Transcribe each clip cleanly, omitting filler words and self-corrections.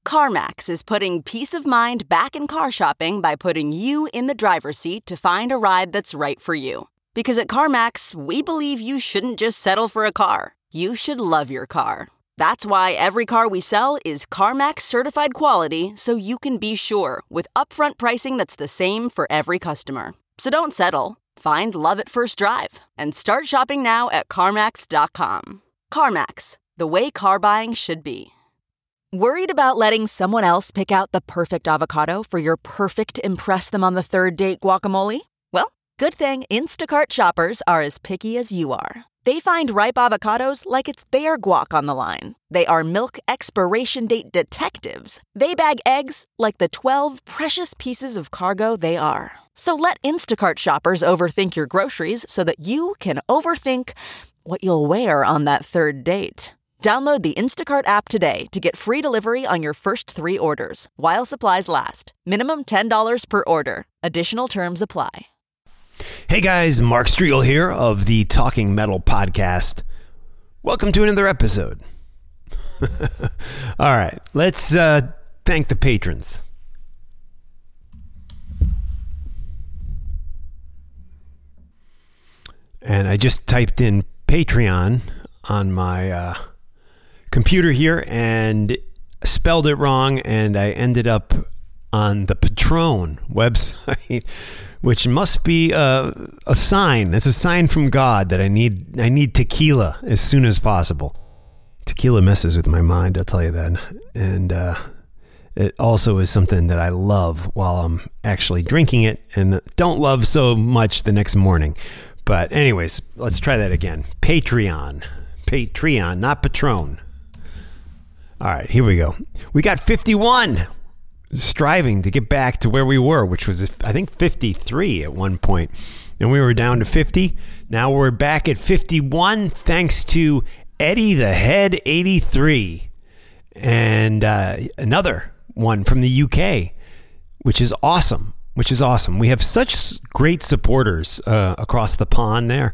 CarMax is putting peace of mind back in car shopping by putting you in the driver's seat to find a ride that's right for you. Because at CarMax, we believe you shouldn't just settle for a car. You should love your car. That's why every car we sell is CarMax certified quality, so you can be sure with upfront pricing that's the same for every customer. So don't settle. Find love at first drive and start shopping now at CarMax.com. CarMax, the way car buying should be. Worried about letting someone else pick out the perfect avocado for your perfect impress them on the third date guacamole? Well, good thing Instacart shoppers are as picky as you are. They find ripe avocados like it's their guac on the line. They are milk expiration date detectives. They bag eggs like the 12 precious pieces of cargo they are. So let Instacart shoppers overthink your groceries so that you can overthink what you'll wear on that third date. Download the Instacart app today to get free delivery on your first 3 orders, while supplies last. Minimum $10 per order. Additional terms apply. Hey guys, Mark Striegel here of the Talking Metal podcast. Welcome to another episode. All right, let's thank the patrons. And I just typed in Patreon on my computer here and spelled it wrong, and I ended up on the Patron website, which must be a sign. It's a sign from God that I need tequila as soon as possible. Tequila messes with my mind, I'll tell you that. And it also is something that I love while I'm actually drinking it, and don't love so much the next morning. But anyways, let's try that again. Patreon, not Patron. All right, here we go. We got 51, striving to get back to where we were, which was, I think, 53 at one point. And we were down to 50. Now we're back at 51, thanks to Eddie the Head 83. And another one from the UK, which is awesome. We have such great supporters across the pond there.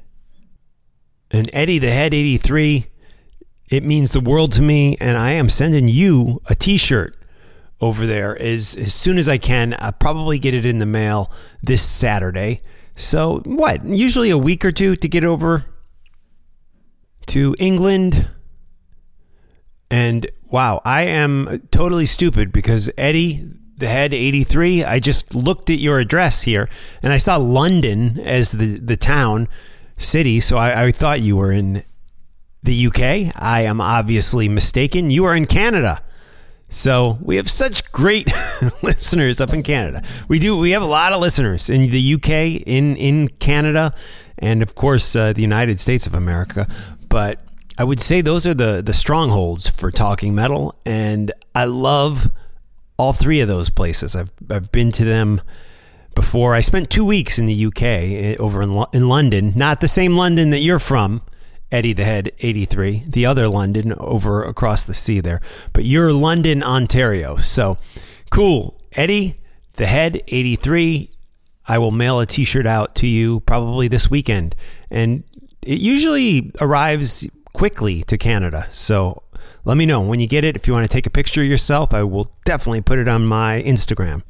And Eddie the Head 83, it means the world to me, and I am sending you a t-shirt over there as soon as I can. I'll probably get it in the mail this Saturday. So what? Usually a week or two to get over to England. And wow, I am totally stupid because Eddie the Head 83, I just looked at your address here and I saw London as the town, city. So I thought you were in the UK. I am obviously mistaken. You are in Canada. So we have such great listeners up in Canada. We have a lot of listeners in the UK, in Canada, and of course the United States of America. But I would say those are the strongholds for Talking Metal, and I love all 3 of those places. I've been to them before. I spent 2 weeks in the UK over in London, not the same London that you're from, Eddie the Head 83, the other London over across the sea there. But you're London, Ontario. So cool. Eddie the Head 83, I will mail a t-shirt out to you probably this weekend. And it usually arrives quickly to Canada. So let me know when you get it. If you want to take a picture of yourself, I will definitely put it on my Instagram.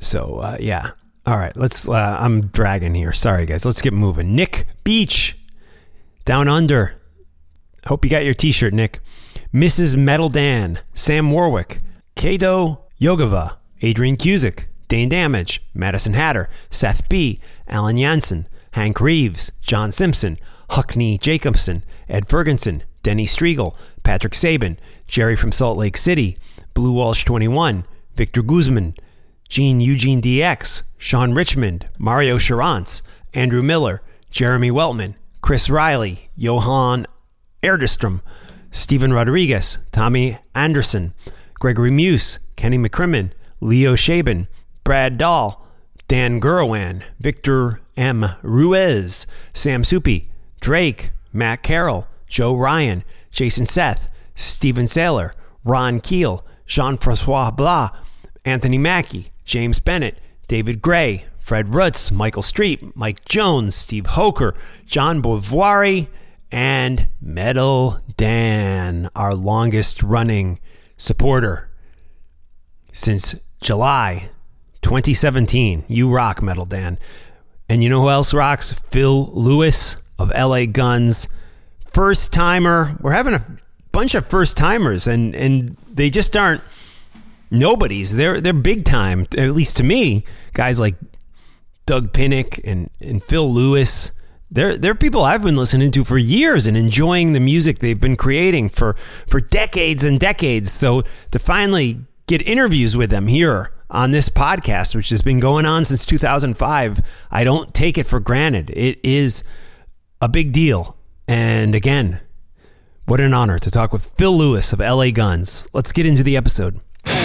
So yeah. All right. I'm dragging here. Sorry guys. Let's get moving. Nick Beach, Down Under. Hope you got your t-shirt, Nick. Mrs. Metal Dan, Sam Warwick, Kato Yogava, Adrian Cusick, Dane Damage, Madison Hatter, Seth B., Alan Jansen, Hank Reeves, John Simpson, Huckney Jacobson, Ed Ferguson, Denny Striegel, Patrick Sabin, Jerry from Salt Lake City, Blue Walsh 21, Victor Guzman, Gene Eugene DX, Sean Richmond, Mario Charance, Andrew Miller, Jeremy Weltman, Chris Riley, Johan Erdestrom, Stephen Rodriguez, Tommy Anderson, Gregory Muse, Kenny McCrimmon, Leo Shaban, Brad Dahl, Dan Gurwan, Victor M. Ruiz, Sam Soupy, Drake, Matt Carroll, Joe Ryan, Jason Seth, Stephen Saylor, Ron Keel, Jean-Francois Blas, Anthony Mackey, James Bennett, David Gray, Fred Rutz, Michael Street, Mike Jones, Steve Hoker, John Boivoire, and Metal Dan, our longest running supporter. since July 2017. You rock, Metal Dan. And you know who else rocks? Phil Lewis of LA Guns. First timer. We're having a bunch of first timers, and they just aren't nobodies. They're big time, at least to me. Guys like Doug Pinnick and Phil Lewis. They're people I've been listening to for years and enjoying the music they've been creating for decades and decades. So to finally get interviews with them here on this podcast, which has been going on since 2005, I don't take it for granted. It is a big deal. And again, what an honor to talk with Phil Lewis of LA Guns. Let's get into the episode.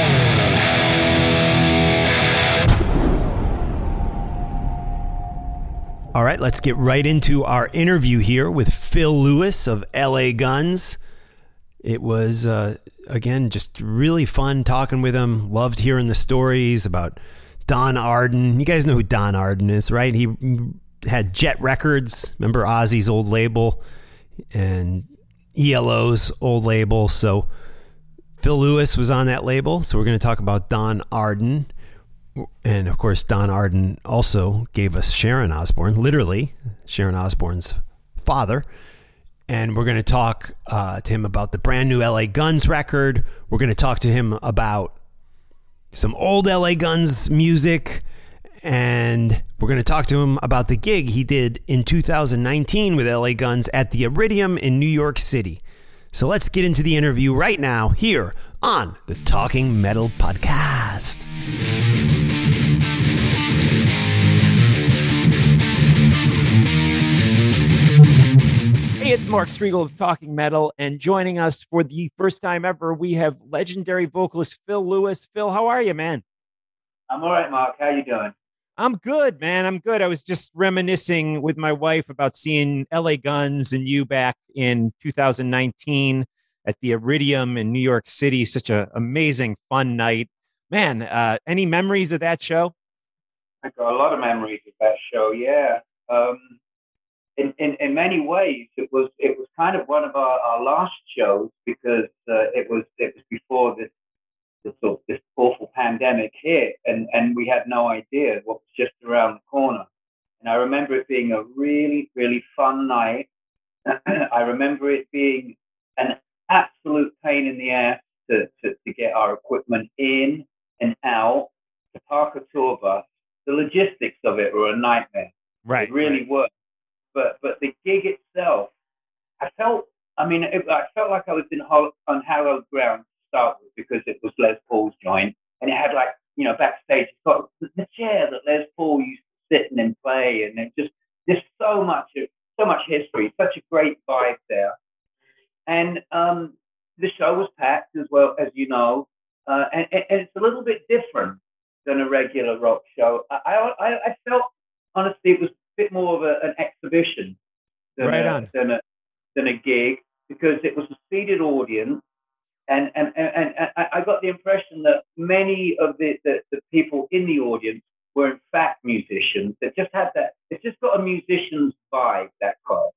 All right, let's get right into our interview here with Phil Lewis of LA Guns. It was, again, just really fun talking with him. Loved hearing the stories about Don Arden. You guys know who Don Arden is, right? He had Jet Records, remember Ozzy's old label, and ELO's old label. So Phil Lewis was on that label. So we're going to talk about Don Arden. And of course, Don Arden also gave us Sharon Osbourne, literally Sharon Osbourne's father. And we're going to talk to him about the brand new LA Guns record. We're going to talk to him about some old LA Guns music. And we're going to talk to him about the gig he did in 2019 with LA Guns at the Iridium in New York City. So let's get into the interview right now here on the Talking Metal Podcast. Hey, it's Mark Striegel of Talking Metal, and joining us for the first time ever, we have legendary vocalist Phil Lewis. Phil, how are you, man? I'm all right, Mark. How you doing? I'm good, man. I'm good. I was just reminiscing with my wife about seeing LA Guns and you back in 2019 at the Iridium in New York City. Such an amazing, fun night. Man, any memories of that show? I got a lot of memories of that show, yeah. In many ways, it was kind of one of our last shows because it was before this awful pandemic hit, and we had no idea what was just around the corner. And I remember it being a really, really fun night. I remember it being an absolute pain in the ass to get our equipment in and out, to park a tour bus. The logistics of it were a nightmare. Right. It really were. But the gig itself, I felt like I was on hallowed ground to start with, because it was Les Paul's joint, and it had, like, backstage, it's got the chair that Les Paul used to sit in and play, and it there's so much history, such a great vibe there. And the show was packed as well, as you know, and it's a little bit different than a regular rock show. I felt, honestly, it was a bit more of an exhibition than a gig, because it was a seated audience, and I got the impression that many of the people in the audience were in fact musicians that just had that. It's just got a musician's vibe, that crowd.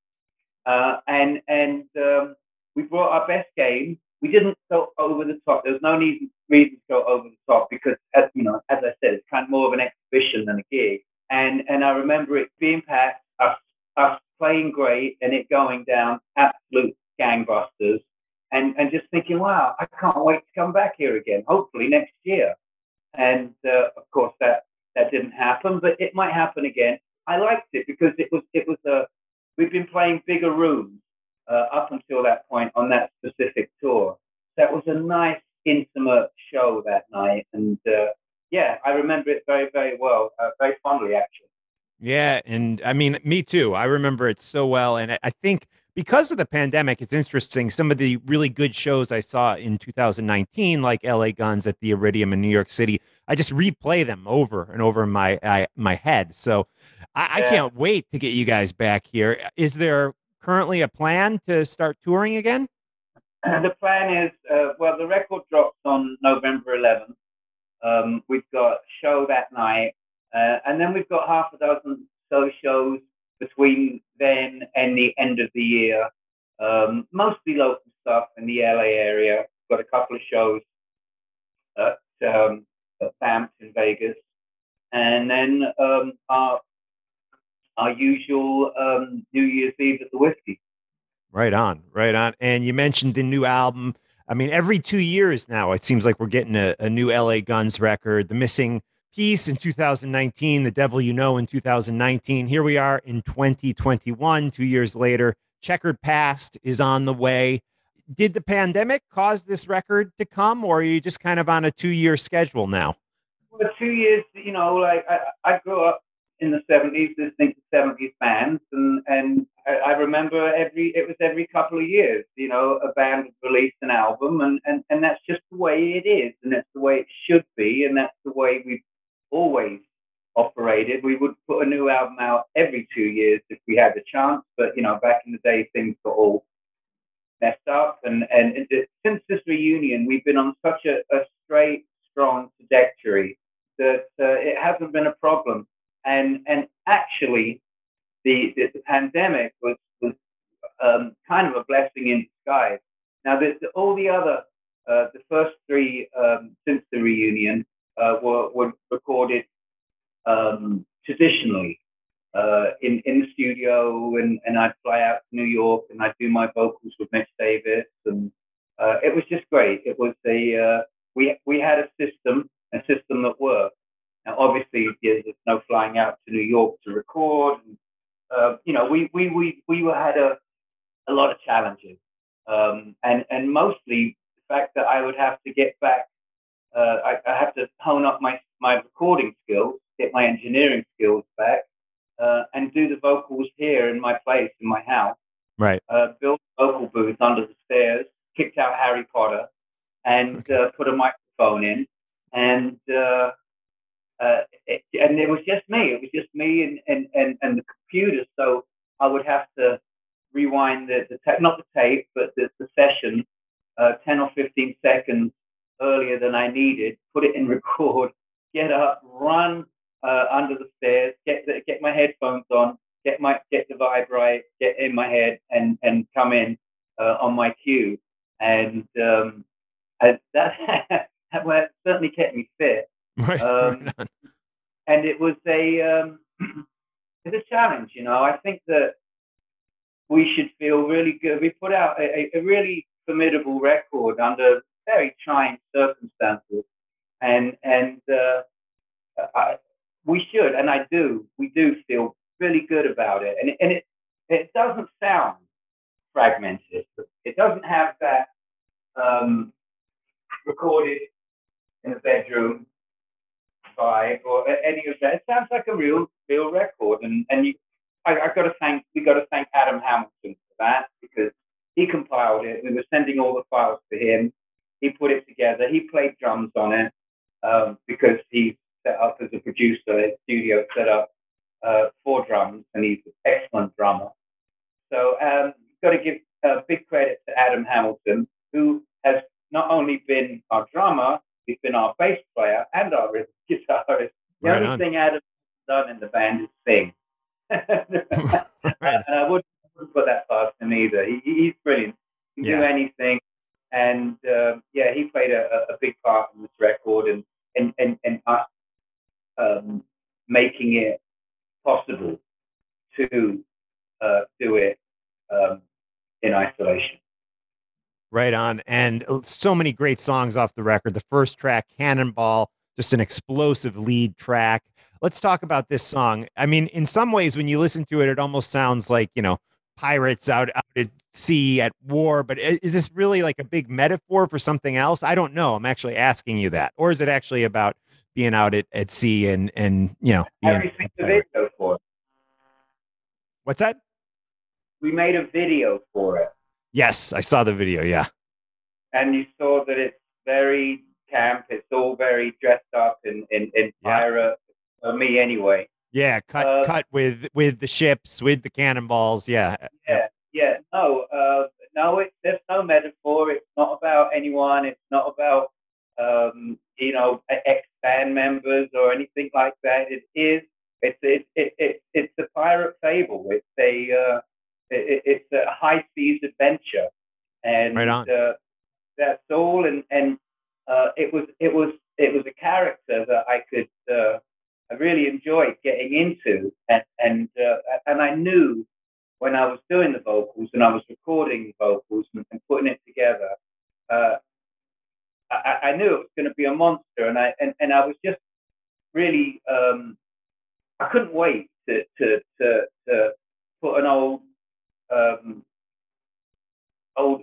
And we brought our best game. We didn't go over the top. There was no reason to go over the top, because, as I said, it's kind of more of an exhibition than a gig. And I remember it being packed, us playing great, and it going down absolute gangbusters, and just thinking, wow, I can't wait to come back here again, hopefully next year. And of course that didn't happen, but it might happen again. I liked it because we've been playing bigger rooms up until that point on that specific tour. That was a nice, intimate show that night, and I remember it very, very well, very fondly, actually. Yeah, and I mean, me too. I remember it so well, and I think because of the pandemic, it's interesting. Some of the really good shows I saw in 2019, like LA Guns at the Iridium in New York City, I just replay them over and over in my head. So I can't wait to get you guys back here. Is there currently a plan to start touring again? The plan is, the record drops on November 11th. We've got a show that night, and then we've got half a dozen shows between then and the end of the year. Mostly local stuff in the LA area. Got a couple of shows at Banff in Vegas, and then our usual New Year's Eve at the Whiskey. Right on, right on. And you mentioned the new album. I mean, every 2 years now, it seems like we're getting a new LA Guns record. The Missing Piece in 2019, The Devil You Know in 2019. Here we are in 2021, 2 years later. Checkered Past is on the way. Did the pandemic cause this record to come, or are you just kind of on a 2 year schedule now? Well, 2 years, like I grew up in the 70s listening to 70s bands, and I remember every couple of years, a band would release an album, and that's just the way it is, and that's the way it should be, and that's the way we've always operated. We would put a new album out every 2 years if we had the chance, but back in the day things got all messed up, and since this reunion we've been on such a straight, strong trajectory that it hasn't been a problem. And actually, the pandemic was kind of a blessing in disguise. Now, all the other, the first three since the reunion were recorded traditionally in the studio, and I'd fly out to New York and I'd do my vocals with Mitch Davis, and it was just great. It was we had a system that worked. Now, obviously, there's no flying out to New York to record. And, we had a lot of challenges, and mostly the fact that I would have to get back. I have to hone up my recording skills, get my engineering skills back, and do the vocals here in my place, in my house. Right. Built a vocal booth under the stairs, kicked out Harry Potter, and put a microphone in, and it was just me. It was just me and the computer. So I would have to rewind not the tape, but the session 10 or 15 seconds earlier than I needed, put it in record, get up, run under the stairs, get my headphones on, get the vibe right, get in my head, and come in on my cue. And that certainly kept me fit. Right. And it was it's a challenge, I think that we should feel really good. We put out a really formidable record under very trying circumstances, and we should, and we do feel really good about it. And it doesn't sound fragmented. It doesn't have that recorded in a bedroom vibe or any of that. It sounds like a real record, and we got to thank Adam Hamilton for that, because he compiled it. We were sending all the files to him. He put it together. He played drums on it because he's set up as a producer, his studio set up for drums, and he's an excellent drummer. So got to give big credit to Adam Hamilton, who has not only been our drummer, he's been our bass player and our rhythm guitarist. The only thing Adam's done in the band is sing. And I wouldn't put that past him either. He's brilliant. He can do anything. And he played a big part in this record, and us making it possible to do it in isolation. Right on. And so many great songs off the record. The first track, Cannonball, just an explosive lead track. Let's talk about this song. I mean, in some ways, when you listen to it, it almost sounds like, pirates out at sea at war. But is this really like a big metaphor for something else? I don't know. I'm actually asking you that. Or is it actually about being out at sea and being Have you seen the video for it? What's that? We made a video for it. Yes, I saw the video, yeah. And you saw that it's very camp. It's all very dressed up in pirate, me anyway. Yeah, cut with the ships, with the cannonballs, yeah. No, there's no metaphor. It's not about anyone. It's not about, ex-band members or anything like that. It's a pirate fable. It's a high seas adventure, and right on. That's all. And it it was a character that I really enjoyed getting into, and I knew when I was doing the vocals and I was recording the vocals and putting it together, I knew it was going to be a monster, and I was just really I couldn't wait to put an old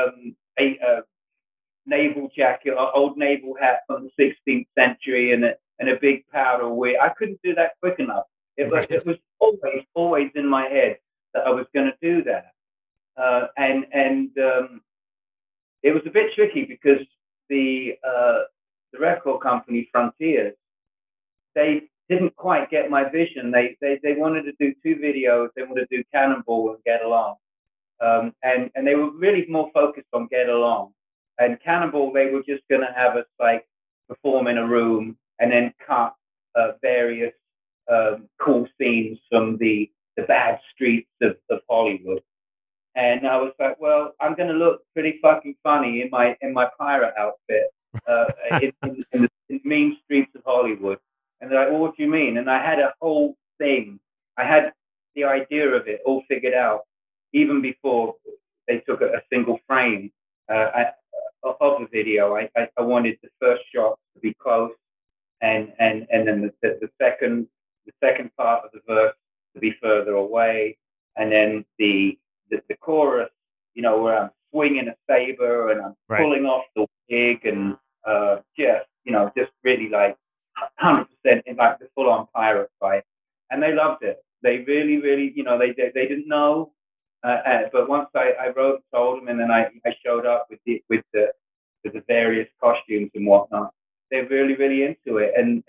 naval jacket, or old naval hat from the 16th century, and a big powder wig. I couldn't do that quick enough. It was always in my head that I was going to do that, and it was a bit tricky because the record company Frontiers, they didn't quite get my vision. They wanted to do 2 videos. They wanted to do Cannonball and Get Along, and they were really more focused on Get Along. And Cannonball, they were just going to have us like perform in a room and then cut various cool scenes from the bad streets of Hollywood. And I was like, well, I'm going to look pretty fucking funny in my pirate outfit in the mean streets of Hollywood. And they're like, well, what do you mean? And I had a whole thing. I had the idea of it all figured out even before they took a single frame of the video. I wanted the first shot to be close, and then the second part of the verse to be further away, and then the chorus, you know, where I'm swinging a saber and I'm pulling off the wig and just really like 100% in like the full-on pirate fight. And they loved it. They really, really, you know, they didn't know. But once I wrote and told them, and then I showed up with the various costumes and whatnot, they're really, really into it, and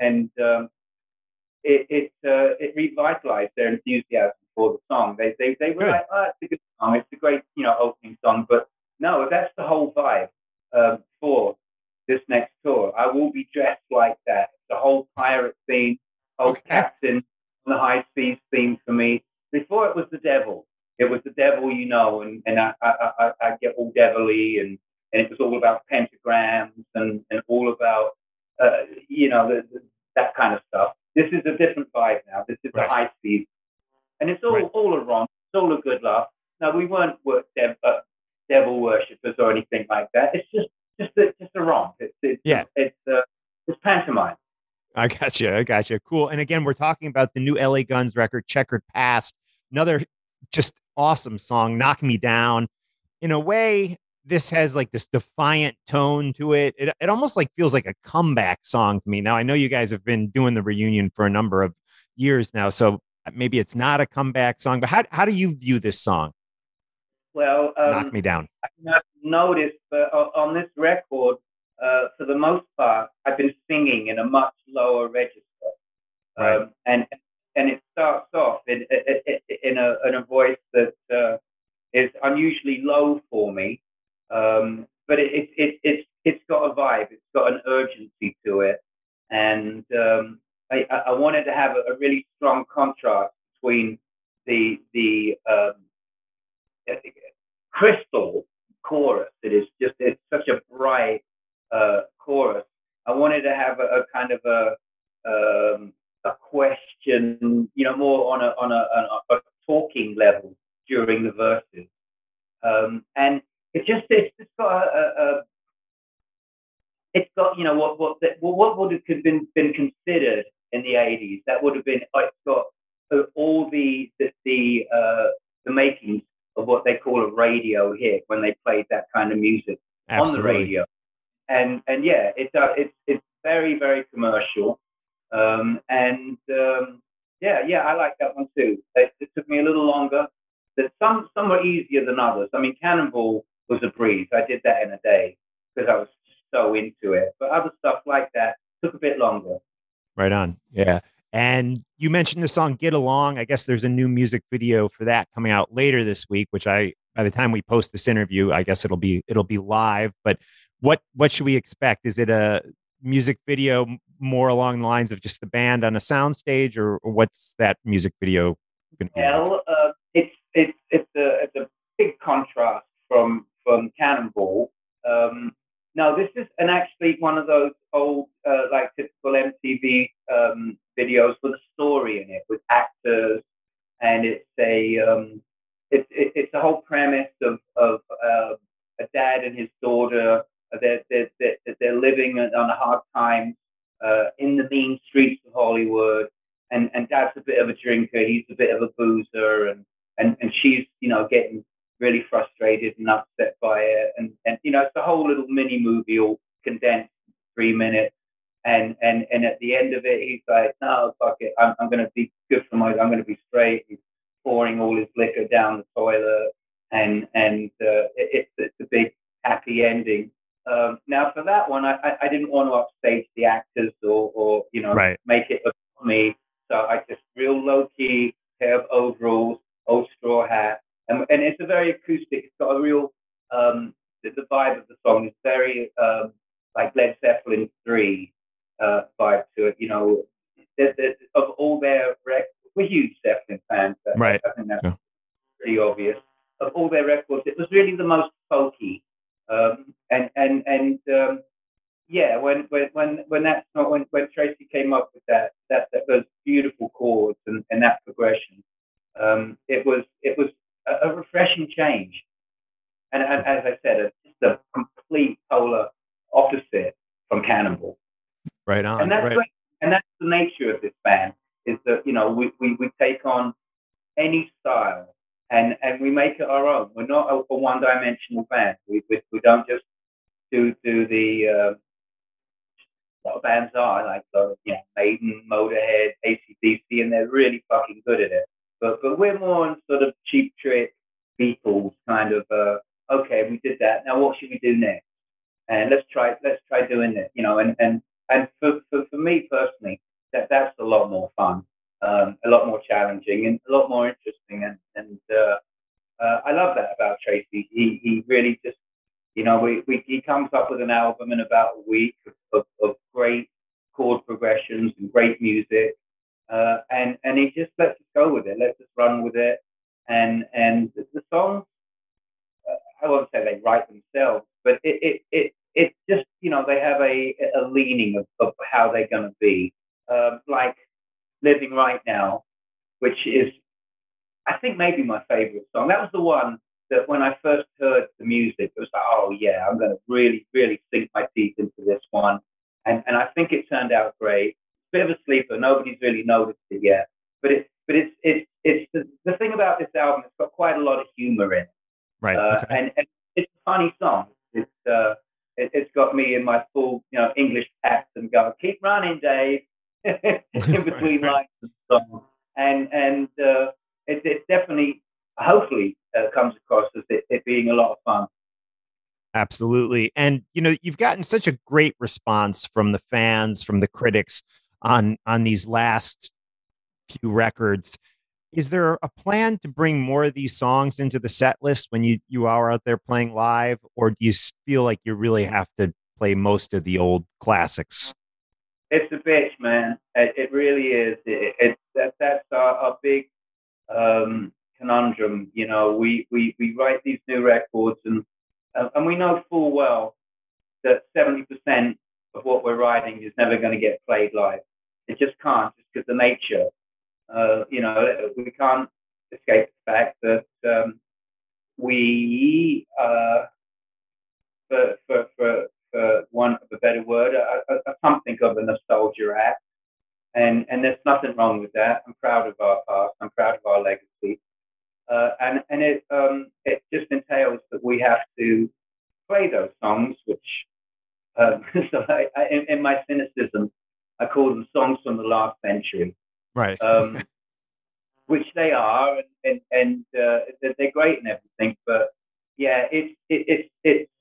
it revitalized their enthusiasm for the song. They were like, oh, it's a good song, it's a great, you know, opening song. But no, that's the whole vibe for this next tour. I will be dressed like that. The whole pirate theme, captain on the high seas theme for me. Before it was the devil. It was the devil, you know, and I get all devilly, and it was all about pentagrams and all about, you know, that kind of stuff. This is a different vibe now. This is the high speed. And it's all a romp. It's all a good laugh. No, we weren't devil worshippers or anything like that. It's just a romp. It's pantomime. I got you. Cool. And again, we're talking about the new LA Guns record, Checkered Past. Another just awesome song, Knock Me Down. In a way, this has like this defiant tone to it. It almost like feels like a comeback song to me. Now, I know you guys have been doing the reunion for a number of years now, so maybe it's not a comeback song, but how do you view this song? Well, Knock Me Down. I've noticed on this record, for the most part, I've been singing in a much lower register. And it starts off in a voice that is unusually low for me, but it's got a vibe, it's got an urgency to it, and I wanted to have a really strong contrast between the crystal chorus. It's such a bright chorus. I wanted to have a kind of a question, you know, more on a talking level during the verses, and it's got you know what would have been considered in the 80s. That would have been, it's got all the makings of what they call a radio hit when they played that kind of music on the radio, and yeah, it's very, very commercial. I like that one too. It took me a little longer. Some were easier than others. I mean, Cannonball was a breeze. I did that in a day because I was so into it. But other stuff like that took a bit longer. Right on. Yeah. And you mentioned the song Get Along. I guess there's a new music video for that coming out later this week, which by the time we post this interview, I guess it'll be live. But what should we expect? Is it a music video more along the lines of just the band on a soundstage, or what's that music video going to be? Well, it's a big contrast from Cannonball. No, this is actually one of those old, like typical MTV videos with a story in it, with actors, and it's a whole premise of a dad and his daughter. They're living on a hard time in the mean streets of Hollywood, and dad's a bit of a drinker, he's a bit of a boozer, and she's getting really frustrated and upset by it, and it's a whole little mini movie all condensed in 3 minutes, and at the end of it he's like, no, fuck it, I'm gonna be good for I'm gonna be straight. He's pouring all his liquor down the toilet, and it's a big happy ending. Now for that one, I didn't want to upstage the actors or Right. make it about me, so I just real low key, pair of overalls, old straw hat. And it's a very acoustic. It's got a real the vibe of the song is very like Led Zeppelin 3 vibe to it. Of all their records, we're huge Zeppelin fans. Right. I think that's pretty obvious. Of all their records, it was really the most folky. Yeah, when Tracy came up with that those beautiful chords and that progression, it was a refreshing change, and as I said, just a complete polar opposite from Cannonball. Right on. And that's right. great. And that's the nature of this band, is that we take on any style and we make it our own. We're not a one-dimensional band. We don't just do the a lot of bands are like Maiden, Motorhead, AC/DC, and they're really fucking good at it. But we're more on sort of Cheap Trick, Beatles kind of. Okay, we did that. Now what should we do next? And let's try doing it. And for me personally, that's a lot more fun, a lot more challenging, and a lot more interesting. And I love that about Tracy. He really just he comes up with an album in about a week of great chord progressions and great music. And he just lets us go with it, lets us run with it, and the songs, I won't say they write themselves, but it just they have a leaning of how they're going to be, like Living Right Now, which is I think maybe my favorite song. That was the one that when I first heard the music, it was like, oh yeah, I'm going to really really sink my teeth into this one, and I think it turned out great. Bit of a sleeper. Nobody's really noticed it yet, but it's the thing about this album. It's got quite a lot of humor in it, Right. Okay. and it's a funny song. It's got me in my full English accent going, keep running, Dave, in between lines and songs, and it definitely, hopefully, comes across as it being a lot of fun. Absolutely. And you've gotten such a great response from the fans, from the critics on these last few records. Is there a plan to bring more of these songs into the set list when you are out there playing live, or do you feel like you really have to play most of the old classics? It's a bitch, man. It really is. That's our big conundrum. We write these new records, and we know full well that 70% of what we're writing is never going to get played live. It just can't, just because the nature. We can't escape the fact that we, for want of a better word, are something of a nostalgia act, and there's nothing wrong with that. I'm proud of our past. I'm proud of our legacy, and it just entails that we have to play those songs, which so in my cynicism, I call them songs from the last century. Right. Which they are, and they're great and everything, but yeah, it's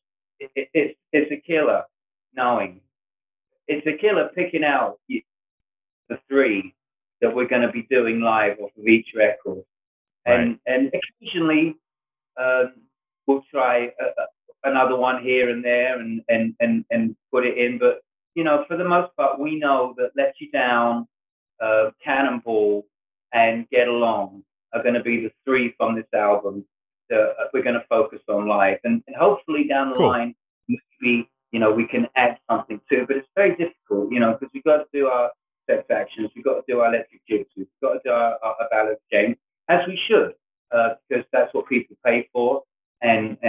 a killer knowing. It's a killer picking out the three that we're going to be doing live off of each record, and occasionally we'll try another one here and there and put it in, but for the most part, we know that Let You Down, Cannonball, and Get Along are going to be the three from this album that we're going to focus on live, and hopefully down the line, maybe we can add something to. But it's very difficult, because we've got to do our sex actions, we've got to do our electric jigs, we've got to do our ballad game, as we should, because that's what people pay for, and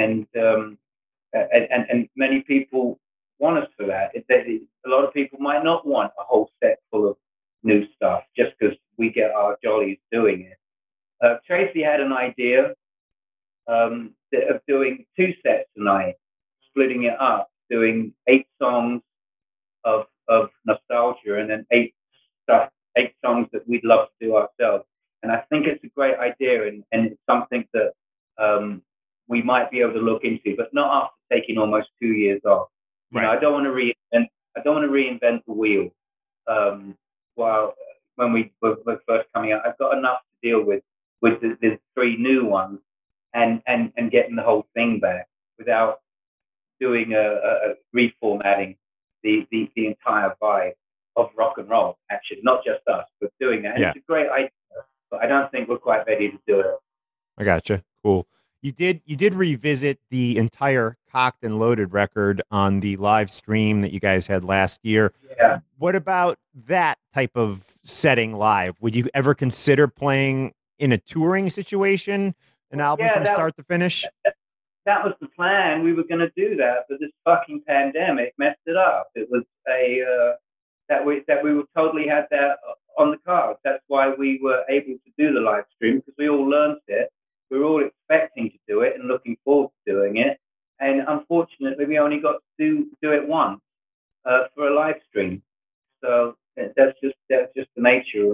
many people want us for that. A lot of people might not want a whole set full of new stuff just because we get our jollies doing it. Tracy had an idea of doing 2 sets tonight, splitting it up, doing 8 songs of nostalgia, and then 8 songs that we'd love to do ourselves. And I think it's a great idea, and it's something that we might be able to look into, but not after taking almost 2 years off. Right. I don't want to reinvent the wheel. While when we were first coming out, I've got enough to deal with the 3 new ones, and getting the whole thing back without doing a reformatting the entire vibe of rock and roll. Actually, not just us, but doing that. And It's a great idea, but I don't think we're quite ready to do it. I gotcha. Cool. You did revisit the entire Cocked and Loaded record on the live stream that you guys had last year. Yeah. What about that type of setting live? Would you ever consider playing in a touring situation, an album from start to finish? That was the plan. We were going to do that, but this fucking pandemic messed it up. It was that we would totally had that on the cards. That's why we were able to do the live stream, because we all learned it. We were all expecting to do it and looking forward to doing it. And unfortunately, we only got to do it once for a live stream. So that's just the nature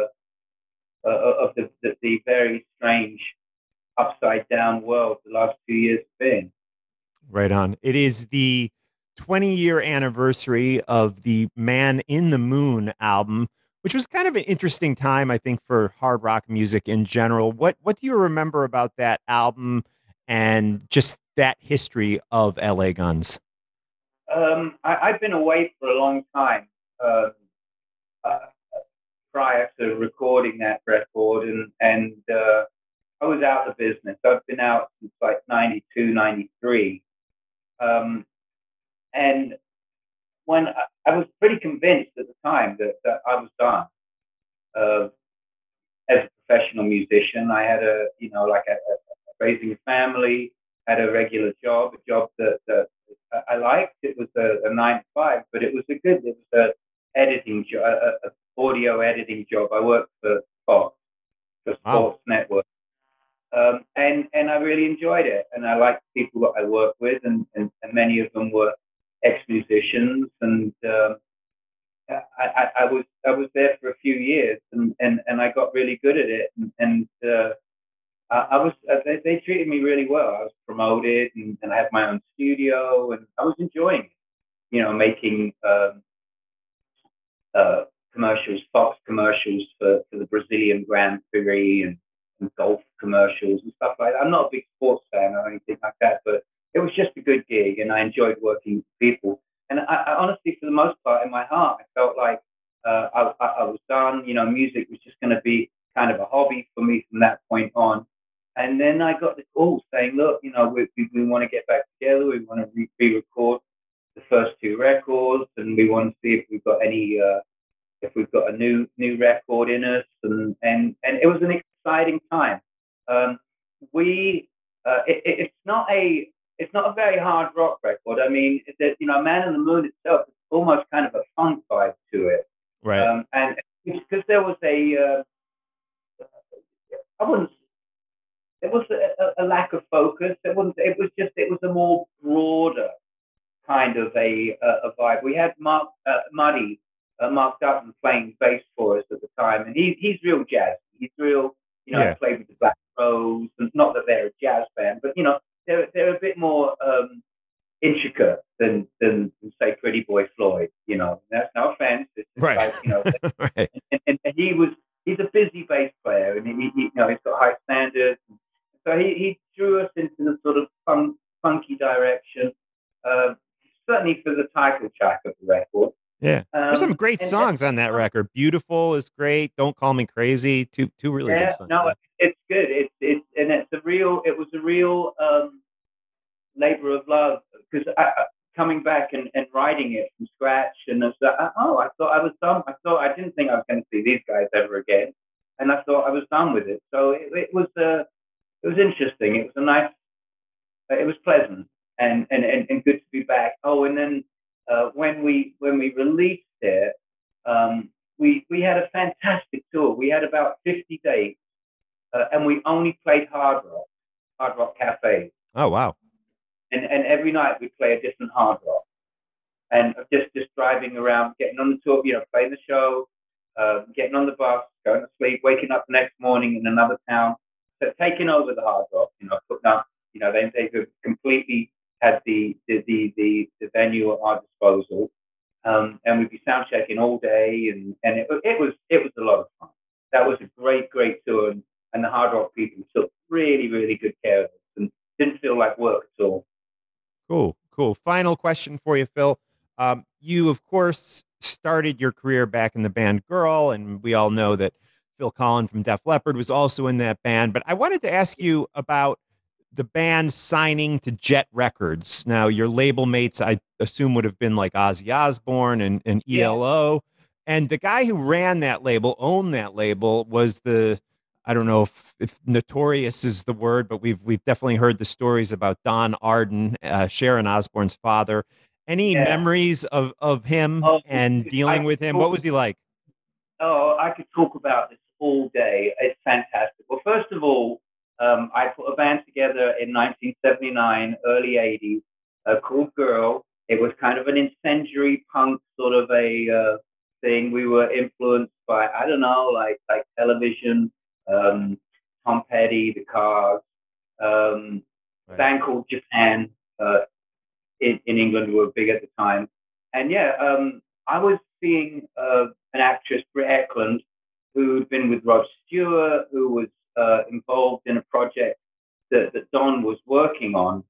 of the very strange upside down world the last 2 years have been. Right on. It is the 20-year anniversary of the Man in the Moon album, which was kind of an interesting time, I think, for hard rock music in general. What do you remember about that album and just that history of LA Guns? I've been away for a long time prior to recording that record, and I was out of business. I've been out since like 92, 93. And when I was pretty convinced at the time that I was done as a professional musician. I had raising a family, had a regular job, a job that I liked. It was a 9 to 5, but it was a editing job, a audio editing job. I worked for Fox, the Sports Network. And I really enjoyed it, and I liked the people that I worked with, and many of them were ex-musicians, and I was there for a few years, and I got really good at it, and they treated me really well. I was promoted, and I had my own studio, and I was enjoying it, making commercials, Fox commercials for the Brazilian Grand Prix, and golf commercials and stuff like that. I'm not a big sports fan or anything like that, but it was just a good gig, and I enjoyed working with people. And I honestly, for the most part, in my heart, I felt like I was done. Music was just going to be kind of a hobby for me from that point on. And then I got the call saying, look, we want to get back together. We want to re-record the first 2 records, and we want to see if we've got any, if we've got a new record in us. And it was an exciting time. It's not a very hard rock record. I mean, Man in the Moon itself is almost kind of a funk vibe to it. Right. And because there was a lack of focus. It was a more broader kind of a vibe. We had Mark Dutton playing bass for us at the time, and he's real jazz. He's real, played with the Black Rose, and not that they're a jazz band, but they're a bit more intricate than say Pretty Boy Floyd. That's no offense. It's just right. Like, right. And he's a busy bass player, and he's got high standards. So he drew us into the sort of funky direction. Certainly for the title track of the record. Yeah, there's some great songs on that record. Beautiful is great. Don't Call Me Crazy. Two really good songs. No, it's good. It was a real labor of love, because coming back and writing it from scratch. And I was like, oh, I thought I was done. I didn't think I was going to see these guys ever again. And I thought I was done with it. So it was interesting. It was it was pleasant and good to be back. Oh, and then when we released it, we had a fantastic tour. We had about 50 dates, and we only played Hard Rock cafes. Oh, wow. And every night we play a different Hard Rock. And just driving around, getting on the tour, playing the show, getting on the bus, going to sleep, waking up the next morning in another town. So taking over the Hard Rock, putting up, they completely had the venue at our disposal. And we'd be sound checking all day, and it was a lot of fun. That was a great tour, and the Hard Rock people took really, really good care of us and didn't feel like work at all. Cool. Final question for you, Phil. You, of course, started your career back in the band Girl, and we all know that Phil Collen from Def Leppard was also in that band. But I wanted to ask you about the band signing to Jet Records. Now, your label mates, I assume, would have been like Ozzy Osbourne and ELO. Yeah. And the guy who ran that label, owned that label, was I don't know if notorious is the word, but we've definitely heard the stories about Don Arden, Sharon Osbourne's father. Any memories of him and dealing with him? What was he like? Oh, I could talk about this all day. It's fantastic. Well, first of all, I put a band together in 1979, early 80s, called Girl. It was kind of an incendiary punk sort of a thing. We were influenced by, I don't know, like Television, Tom Petty, The Cars, a band called Japan in England, who were big at the time. And I was seeing an actress, Britt Ekland, who'd been with Rod Stewart, who was involved in a project that Don was working on.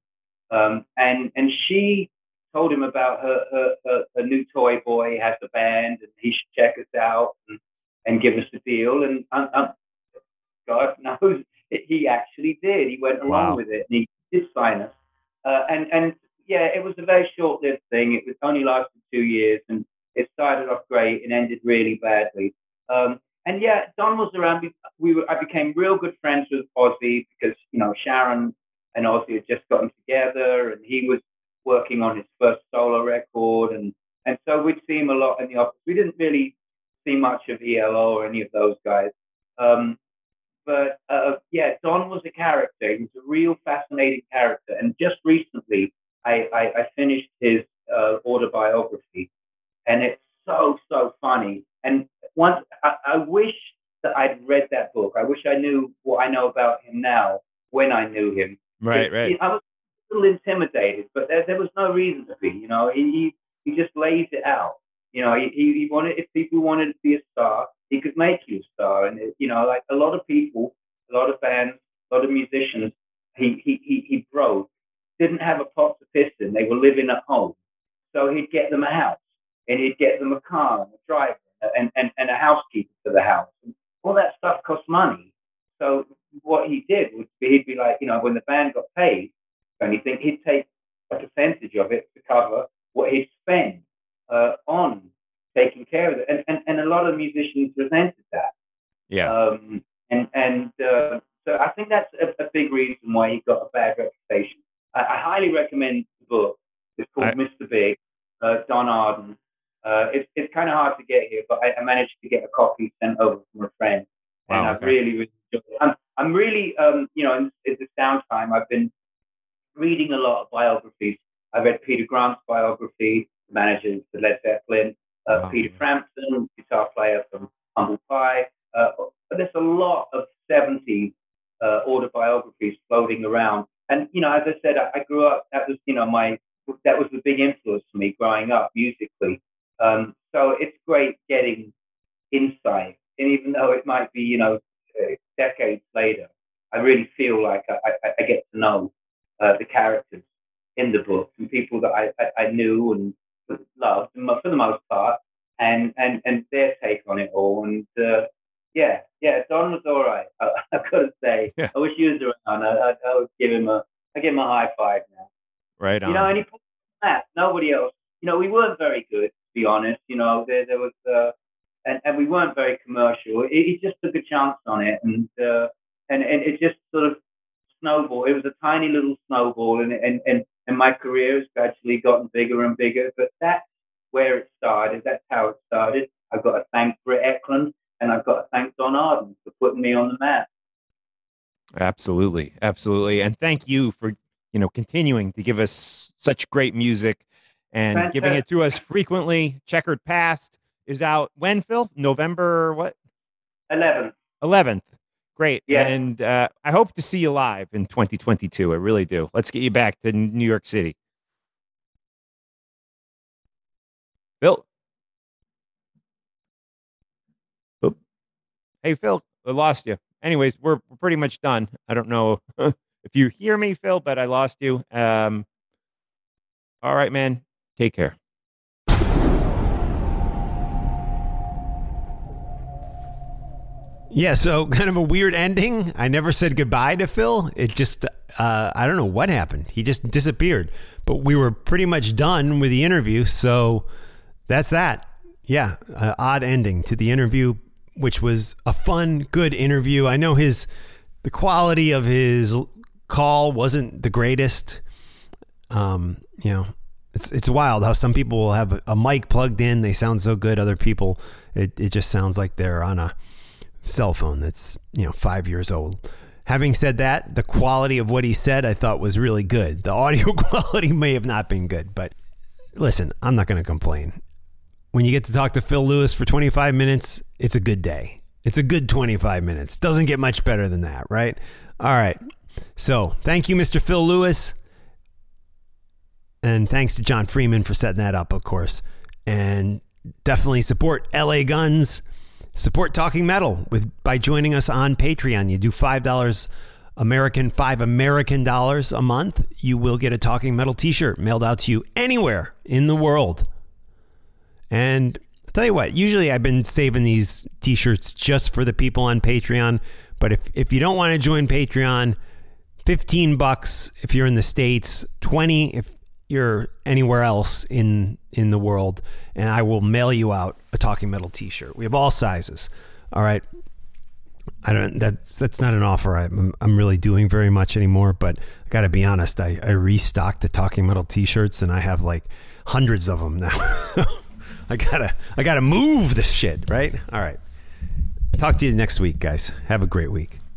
And she told him about her new toy boy has a band and he should check us out and give us a deal. And God knows he actually did. He went along with it and he did sign us. It was a very short-lived thing. It was only lasted 2 years, and it started off great and ended really badly. Don was around. I became real good friends with Ozzy because Sharon and Ozzy had just gotten together, and he was working on his first solo record, and so we'd see him a lot in the office. We didn't really see much of ELO or any of those guys. Don was a character. He was a real fascinating character. And just recently, I finished his autobiography, and it's so funny. And once I wish that I'd read that book. I wish I knew what I know about him now when I knew him. Right. I was a little intimidated, but there was no reason to be. He just lays it out. He wanted, if people wanted to be a star, he could make you a star. And like a lot of people, a lot of bands, a lot of musicians, he broke, didn't have a pot to piss in. They were living at home, so he'd get them a house, and he'd get them a car and a driver and a housekeeper for the house. And all that stuff costs money. So what he did was he'd be like, when the band got paid or anything, he'd take a percentage of it to cover what he'd spend on taking care of it. And a lot of musicians resented that. Yeah. So I think that's a big reason why he got a bad reputation. I highly recommend the book. It's called Mr. Big, Don Arden. It's kind of hard to get here, but I managed to get a copy sent over from a friend. And I've really, really enjoyed it. I'm really, in this downtime, I've been reading a lot of biographies. I read Peter Grant's biography, the manager of Led Zeppelin, Peter Frampton, guitar player from Humble Pie. But there's a lot of 70s autobiographies floating around. And, as I said, I grew up, that was, that was the big influence for me growing up musically. So it's great getting insight. And even though it might be, decades later, I really feel like I get to know the characters in the book and people that I knew and loved for the most part, and their take on it all. And Don was all right. I've got to say, I wish he was around. I would give him a high five now. Right on. And Matt, nobody else. We weren't very good, to be honest. There was, and we weren't very commercial. He just took a chance on it, and it just sort of snowballed. It was a tiny little snowball, and my career has gradually gotten bigger and bigger. But that's where it started. That's how it started. I've got to thank Britt Ekland, and I've got to thank Don Arden for putting me on the map. Absolutely. And thank you for continuing to give us such great music and Fantastic. Giving it to us frequently. Checkered Past is out when, Phil? November what? 11th. Great. Yeah. And I hope to see you live in 2022. I really do. Let's get you back to New York City. Phil. Oop. Hey, Phil, I lost you. Anyways, we're pretty much done. I don't know if you hear me, Phil, but I lost you. All right, man. Take care. Yeah, so kind of a weird ending. I never said goodbye to Phil. It just, I don't know what happened. He just disappeared. But we were pretty much done with the interview, so that's that. Yeah, odd ending to the interview, which was a fun, good interview. I know the quality of his call wasn't the greatest. It's wild how some people will have a mic plugged in. They sound so good. Other people, it just sounds like they're on a cell phone that's 5 years old. Having said that, the quality of what he said I thought was really good. The audio quality may have not been good, but listen, I'm not going to complain. When you get to talk to Phil Lewis for 25 minutes, it's a good day. It's a good 25 minutes. Doesn't get much better than that, right? All right. So thank you, Mr. Phil Lewis. And thanks to John Freeman for setting that up, of course. And definitely support LA Guns. Support Talking Metal by joining us on Patreon. You do $5 $5 American dollars a month. You will get a Talking Metal t-shirt mailed out to you anywhere in the world. And I'll tell you what, usually I've been saving these t-shirts just for the people on Patreon. But if you don't want to join Patreon, $15 if you're in the States, $20 if you're anywhere else in the world, and I will mail you out a Talking Metal t-shirt. We have all sizes. All right. That's not an offer I'm really doing very much anymore, but I got to be honest, I restocked the Talking Metal t-shirts and I have like hundreds of them now. I gotta move this shit, right? All right. Talk to you next week, guys. Have a great week.